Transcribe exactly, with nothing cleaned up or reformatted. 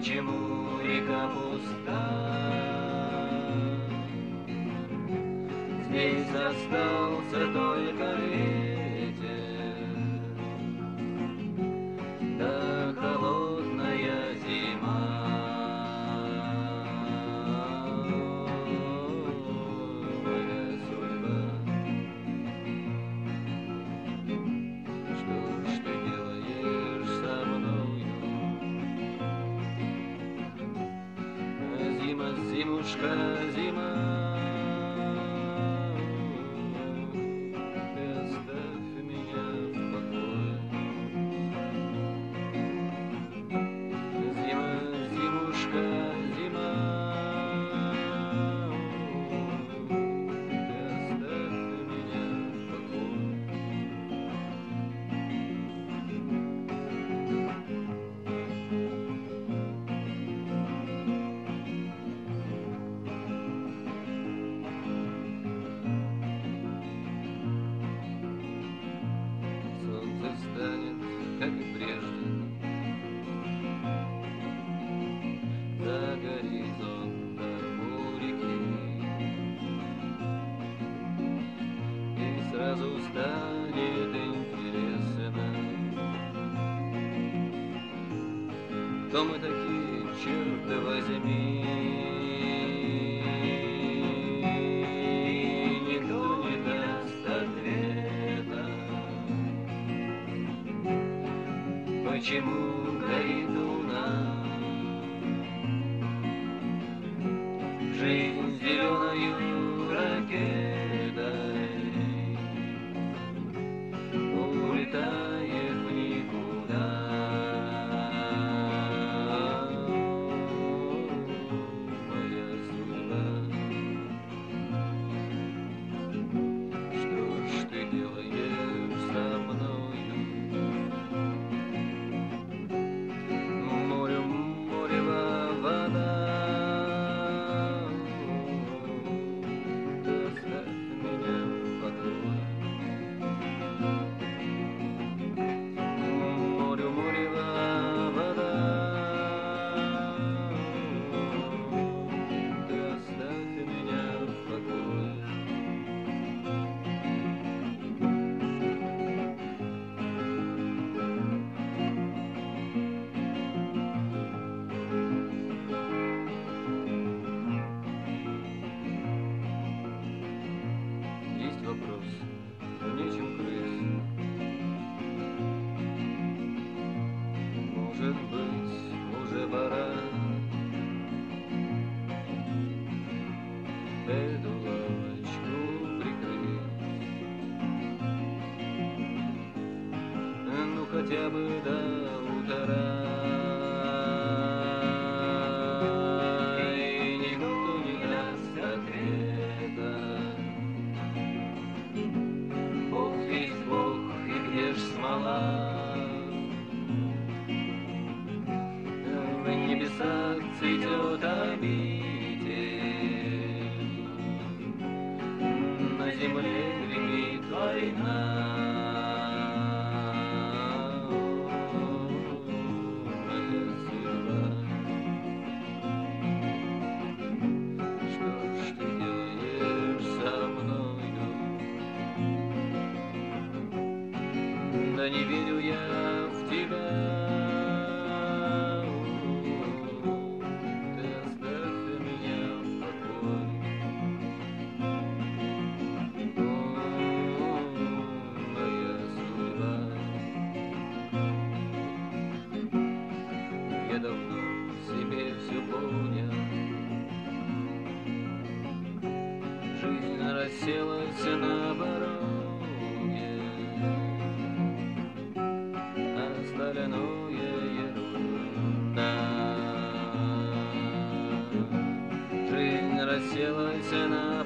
Почему река пуста? Здесь остался только ветер, да холодная зима. Моя судьба. Что ж ты делаешь со мною? Зима, зимушка, зима, ты оставь меня в покое. Зима, зимушка, зима, ты оставь меня в покое. Солнце станет, как и прежде, за горизонтом у реки, и сразу станет интересно, кто мы такие, черт возьми. Никто не даст ответа, почему горит луна. Жизнь зеленою ракетой улетает в никуда. Моя судьба. Что ж ты делаешь со мною? Море, морева вода, оставь меня в покое. Море, морева вода, ты оставь меня в покое. Есть вопрос, но нечем крыть. Может быть, уже пора эту лавочку прикрыть. Ну хотя бы до утра. И никто не даст ответа. Бог есть Бог, и где ж смола? В небесах цветет обитель, на земле гремит война. Моя судьба. Что ж ты делаешь со мною? Да не верю я в тебя. Ты оставь меня в покое. О, моя судьба. Я давно себе все понял. Жизнь расселась на пороге, остальное ерунда. Жизнь расселась на